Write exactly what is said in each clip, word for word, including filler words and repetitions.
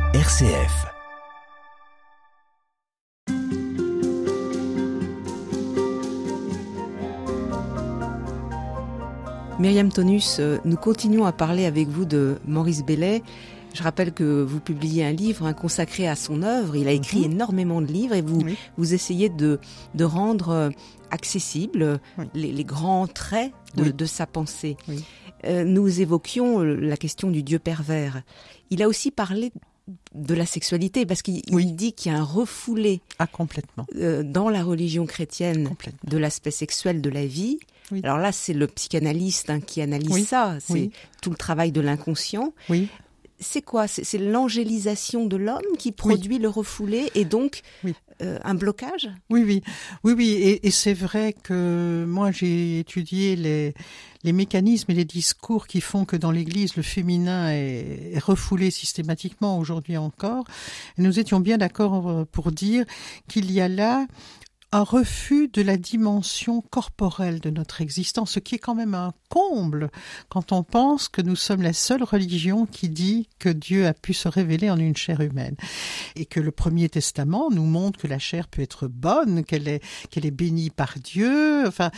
R C F. Myriam Tonus, nous continuons à parler avec vous de Maurice Bellet. Je rappelle que vous publiez un livre hein, consacré à son œuvre. Il a écrit mmh. énormément de livres et vous, oui. vous essayez de, de rendre accessibles oui. les, les grands traits de, oui. de sa pensée. Oui. Euh, nous évoquions la question du Dieu pervers. Il a aussi parlé de la sexualité, parce qu'il oui. dit qu'il y a un refoulé ah, complètement. Euh, dans la religion chrétienne de l'aspect sexuel de la vie. Oui. Alors là, c'est le psychanalyste hein, qui analyse oui. ça, c'est oui. tout le travail de l'inconscient. Oui. C'est quoi ? c'est, c'est l'angélisation de l'homme qui produit oui. le refoulé et donc oui. euh, un blocage ? Oui, oui, oui, oui. Et, et c'est vrai que moi j'ai étudié les les mécanismes et les discours qui font que dans l'Église le féminin est, est refoulé systématiquement aujourd'hui encore. Et nous étions bien d'accord pour dire qu'il y a là un refus de la dimension corporelle de notre existence, ce qui est quand même un comble quand on pense que nous sommes la seule religion qui dit que Dieu a pu se révéler en une chair humaine et que le Premier Testament nous montre que la chair peut être bonne, qu'elle est, qu'elle est bénie par Dieu, enfin...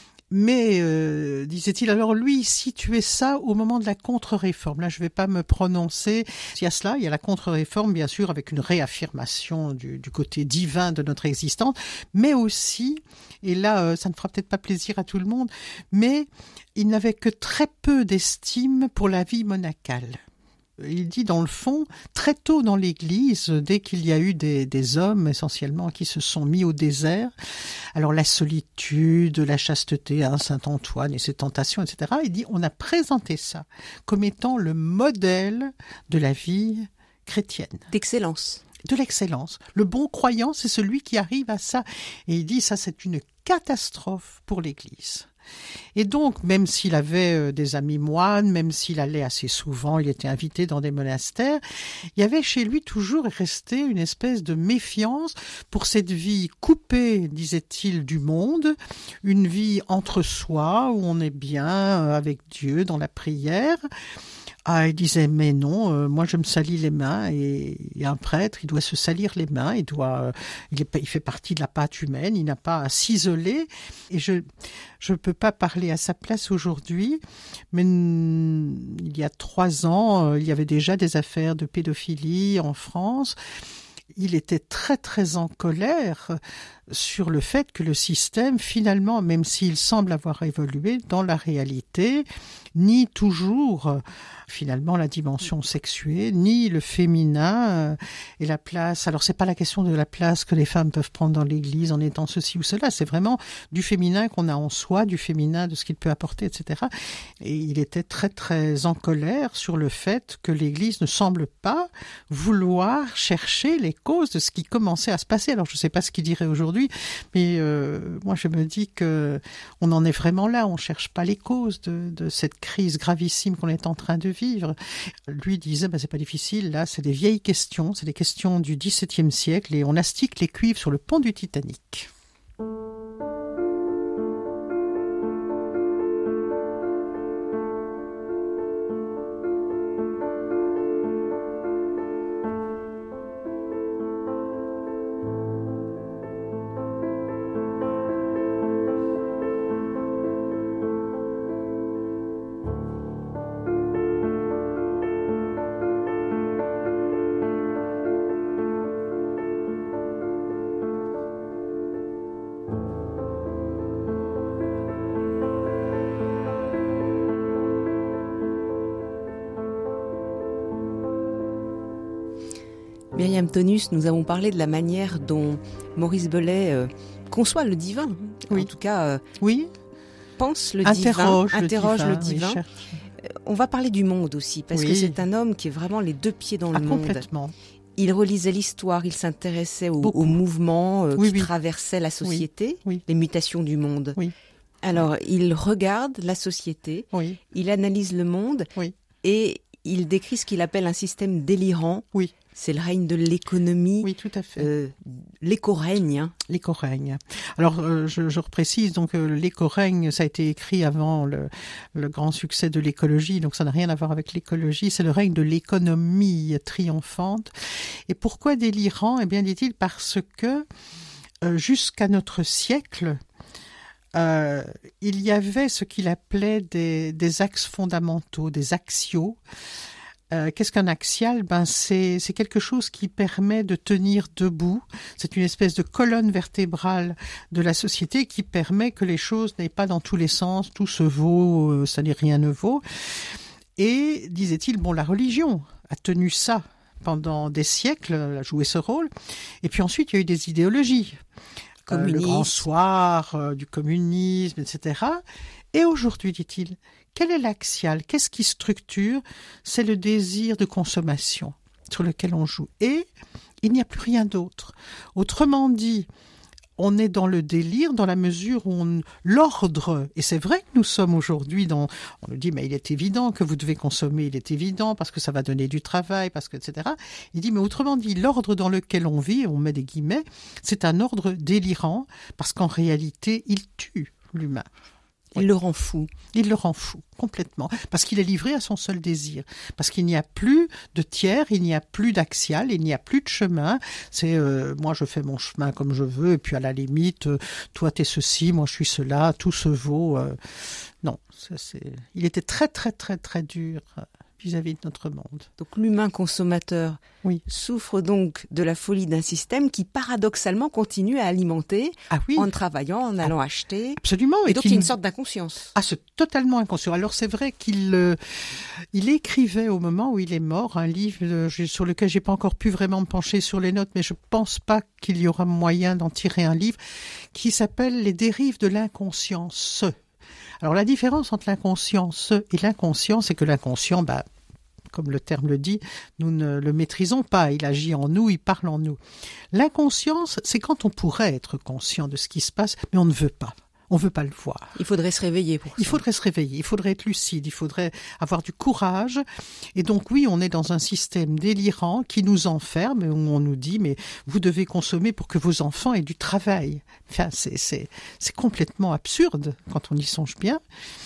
Mais, euh, disait-il, alors lui, il situait ça au moment de la contre-réforme. Là, je ne vais pas me prononcer. Il y a cela, il y a la contre-réforme, bien sûr, avec une réaffirmation du, du côté divin de notre existence, mais aussi, et là, euh, ça ne fera peut-être pas plaisir à tout le monde, mais il n'avait que très peu d'estime pour la vie monacale. Il dit, dans le fond, très tôt dans l'Église, dès qu'il y a eu des, des hommes, essentiellement, qui se sont mis au désert, alors la solitude, la chasteté, hein, Saint-Antoine et ses tentations, et cetera, il dit, on a présenté ça comme étant le modèle de la vie chrétienne. D'excellence. De l'excellence. Le bon croyant, c'est celui qui arrive à ça. Et il dit, ça, c'est une catastrophe pour l'Église. Et donc, même s'il avait des amis moines, même s'il allait assez souvent, il était invité dans des monastères, il y avait chez lui toujours resté une espèce de méfiance pour cette vie coupée, disait-il, du monde, une vie entre soi, où on est bien avec Dieu dans la prière. Ah, il disait, mais non, euh, moi je me salis les mains et, et un prêtre, il doit se salir les mains, il doit, euh, il, est, il fait partie de la pâte humaine, il n'a pas à s'isoler. Et je je peux pas parler à sa place aujourd'hui, mais mm, il y a trois ans, euh, il y avait déjà des affaires de pédophilie en France. Il était très très en colère sur le fait que le système, finalement, même s'il semble avoir évolué, dans la réalité, ni toujours finalement la dimension sexuée, ni le féminin et la place. Alors c'est pas la question de la place que les femmes peuvent prendre dans l'Église en étant ceci ou cela, c'est vraiment du féminin qu'on a en soi, du féminin, de ce qu'il peut apporter, et cetera. Et il était très très en colère sur le fait que l'Église ne semble pas vouloir chercher les causes de ce qui commençait à se passer. Alors je ne sais pas ce qu'il dirait aujourd'hui, mais euh, moi je me dis que on en est vraiment là, on cherche pas les causes de, de cette crise gravissime qu'on est en train de vivre. Lui disait, ben, c'est pas difficile, là c'est des vieilles questions, c'est des questions du dix-septième siècle et on astique les cuivres sur le pont du Titanic. Myriam Tonus, nous avons parlé de la manière dont Maurice Bellet euh, conçoit le divin. Oui. En tout cas, euh, oui. pense le interroge divin, le interroge divin, le divin. Oui, euh, on va parler du monde aussi, parce oui. que c'est un homme qui est vraiment les deux pieds dans ah, le monde. Complètement. Il relisait l'histoire, il s'intéressait au, au mouvement euh, oui, qui oui. traversait la société, oui. Oui. les mutations du monde. Oui. Alors, il regarde la société, oui. il analyse le monde oui. et il décrit ce qu'il appelle un système délirant. Oui. C'est le règne de l'économie. Oui, tout à fait. Euh, l'éco-règne. Hein. L'éco-règne. Alors, euh, je, je reprécise, donc euh, l'éco-règne, ça a été écrit avant le, le grand succès de l'écologie, donc ça n'a rien à voir avec l'écologie, c'est le règne de l'économie triomphante. Et pourquoi délirant ? Eh bien, dit-il, parce que euh, jusqu'à notre siècle, euh, il y avait ce qu'il appelait des, des axes fondamentaux, des axiaux. Euh, qu'est-ce qu'un axial ? Ben c'est c'est quelque chose qui permet de tenir debout. C'est une espèce de colonne vertébrale de la société qui permet que les choses n'aillent pas dans tous les sens. Tout se vaut, euh, ça n'est rien ne vaut. Et disait-il, bon, la religion a tenu ça pendant des siècles, a joué ce rôle. Et puis ensuite, il y a eu des idéologies, euh, le grand soir, euh, du communisme, et cetera. Et aujourd'hui, dit-il, quel est l'axial ? Qu'est-ce qui structure ? C'est le désir de consommation sur lequel on joue. Et il n'y a plus rien d'autre. Autrement dit, on est dans le délire dans la mesure où on, l'ordre, et c'est vrai que nous sommes aujourd'hui dans, on nous dit, mais il est évident que vous devez consommer, il est évident parce que ça va donner du travail, parce que, et cetera. Il dit, mais autrement dit, l'ordre dans lequel on vit, on met des guillemets, c'est un ordre délirant parce qu'en réalité, il tue l'humain. Il oui. le rend fou. Il le rend fou, complètement. Parce qu'il est livré à son seul désir. Parce qu'il n'y a plus de tiers, il n'y a plus d'axial, il n'y a plus de chemin. C'est, euh, moi je fais mon chemin comme je veux, et puis à la limite, euh, toi t'es ceci, moi je suis cela, tout se vaut. Euh, non, ça, c'est... il était très très très très dur vis-à-vis de notre monde. Donc l'humain consommateur oui. souffre donc de la folie d'un système qui paradoxalement continue à alimenter ah oui. en travaillant, en allant ah, acheter. Absolument. Et, et donc il y a une sorte d'inconscience. Ah, c'est totalement inconscient. Alors c'est vrai qu'il euh, il écrivait au moment où il est mort un livre euh, sur lequel j'ai pas encore pu vraiment me pencher sur les notes, mais je pense pas qu'il y aura moyen d'en tirer un livre qui s'appelle « Les dérives de l'inconscience ». Alors la différence entre l'inconscience et l'inconscient, c'est que l'inconscient, bah, comme le terme le dit, nous ne le maîtrisons pas. Il agit en nous, il parle en nous. L'inconscience, c'est quand on pourrait être conscient de ce qui se passe, mais on ne veut pas. On ne veut pas le voir. Il faudrait se réveiller pour ça. Il faudrait se réveiller, il faudrait être lucide, il faudrait avoir du courage. Et donc oui, on est dans un système délirant qui nous enferme, où on nous dit, mais vous devez consommer pour que vos enfants aient du travail. Enfin, c'est, c'est, c'est complètement absurde quand on y songe bien.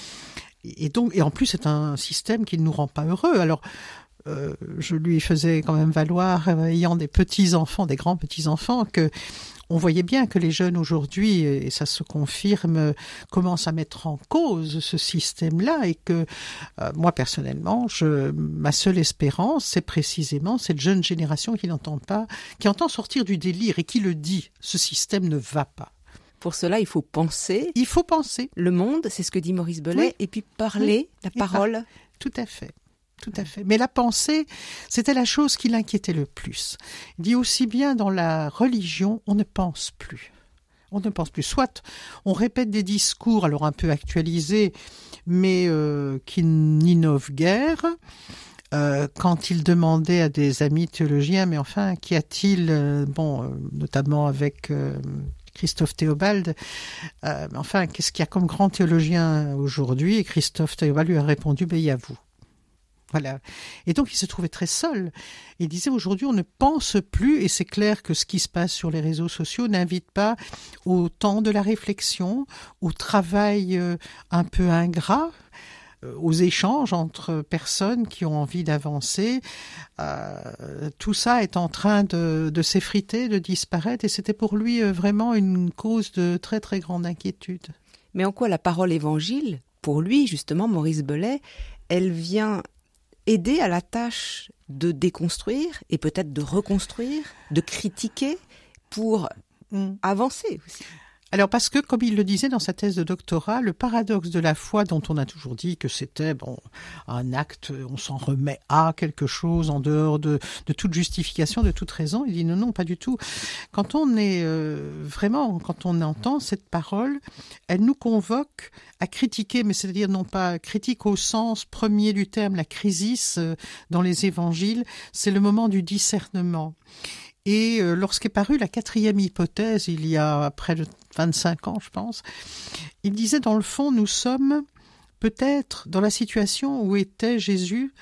Et donc, et en plus, c'est un système qui ne nous rend pas heureux. Alors, euh, je lui faisais quand même valoir, euh, ayant des petits-enfants, des grands petits-enfants, que on voyait bien que les jeunes aujourd'hui, et ça se confirme, commencent à mettre en cause ce système-là et que euh, moi personnellement, je, ma seule espérance, c'est précisément cette jeune génération qui n'entend pas, qui entend sortir du délire et qui le dit, ce système ne va pas. Pour cela, il faut penser. Il faut penser. Le monde, c'est ce que dit Maurice Bellet, oui. Et puis parler, oui. La parole. Par... Tout à fait. Tout à fait. Mais la pensée, c'était la chose qui l'inquiétait le plus. Il dit aussi bien dans la religion, on ne pense plus. On ne pense plus. Soit on répète des discours, alors un peu actualisés, mais euh, qui n'innovent guère. Euh, quand il demandait à des amis théologiens, mais enfin, qu'y a-t-il, euh, bon, euh, notamment avec euh, Christophe Théobald, euh, enfin, qu'est-ce qu'il y a comme grand théologien aujourd'hui ? Et Christophe Théobald lui a répondu, ben, il y a vous. Voilà. Et donc, il se trouvait très seul. Il disait, aujourd'hui, on ne pense plus, et c'est clair que ce qui se passe sur les réseaux sociaux n'invite pas au temps de la réflexion, au travail euh, un peu ingrat, euh, aux échanges entre personnes qui ont envie d'avancer. Euh, tout ça est en train de, de s'effriter, de disparaître, et c'était pour lui euh, vraiment une cause de très, très grande inquiétude. Mais en quoi la parole évangile, pour lui, justement, Maurice Bellet, elle vient aider à la tâche de déconstruire et peut-être de reconstruire, de critiquer pour mmh. avancer aussi. Alors parce que, comme il le disait dans sa thèse de doctorat, le paradoxe de la foi dont on a toujours dit que c'était bon un acte, on s'en remet à quelque chose en dehors de, de toute justification, de toute raison, il dit non, non, pas du tout. Quand on est euh, vraiment, quand on entend cette parole, elle nous convoque à critiquer, mais c'est-à-dire non pas critique au sens premier du terme, la crisis euh, dans les évangiles, c'est le moment du discernement. Et euh, lorsqu'est parue la quatrième hypothèse, il y a près de vingt-cinq ans, je pense, il disait, dans le fond, nous sommes peut-être dans la situation où était Jésus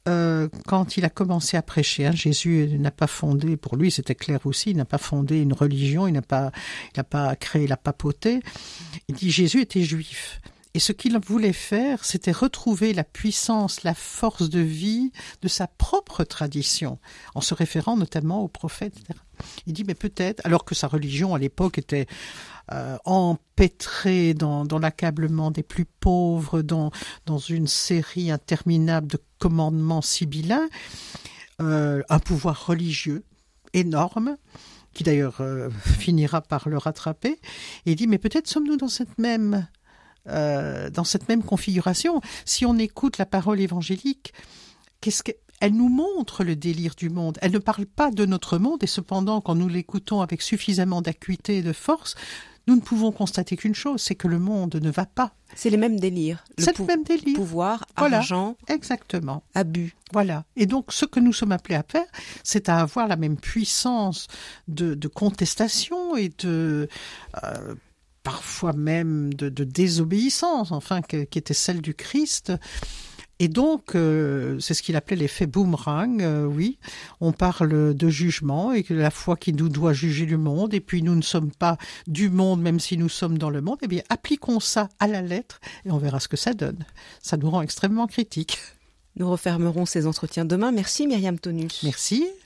euh, quand il a commencé à prêcher, hein, Jésus n'a pas fondé, pour lui c'était clair aussi, il n'a pas fondé une religion, il n'a pas, il n'a pas créé la papauté. Il dit Jésus était juif. Et ce qu'il voulait faire, c'était retrouver la puissance, la force de vie de sa propre tradition, en se référant notamment aux prophètes, et cetera. Il dit, mais peut-être, alors que sa religion à l'époque était euh, empêtrée dans, dans l'accablement des plus pauvres, dans, dans une série interminable de commandements sibyllins, euh, un pouvoir religieux énorme, qui d'ailleurs euh, finira par le rattraper, et il dit, mais peut-être sommes-nous dans cette même... Euh, dans cette même configuration, si on écoute la parole évangélique, qu'est-ce que, elle nous montre le délire du monde. Elle ne parle pas de notre monde et cependant, quand nous l'écoutons avec suffisamment d'acuité et de force, nous ne pouvons constater qu'une chose, c'est que le monde ne va pas. C'est les mêmes délires. Le c'est pou- le même délire. Pouvoir, voilà. Argent, exactement. Abus. Voilà. Et donc, ce que nous sommes appelés à faire, c'est à avoir la même puissance de, de contestation et de... Euh, parfois même de, de désobéissance, enfin, que, qui était celle du Christ. Et donc, euh, c'est ce qu'il appelait l'effet boomerang, euh, oui. On parle de jugement et que la foi qui nous doit juger le monde, et puis nous ne sommes pas du monde, même si nous sommes dans le monde, eh bien, appliquons ça à la lettre et on verra ce que ça donne. Ça nous rend extrêmement critiques. Nous refermerons ces entretiens demain. Merci Myriam Tonus. Merci.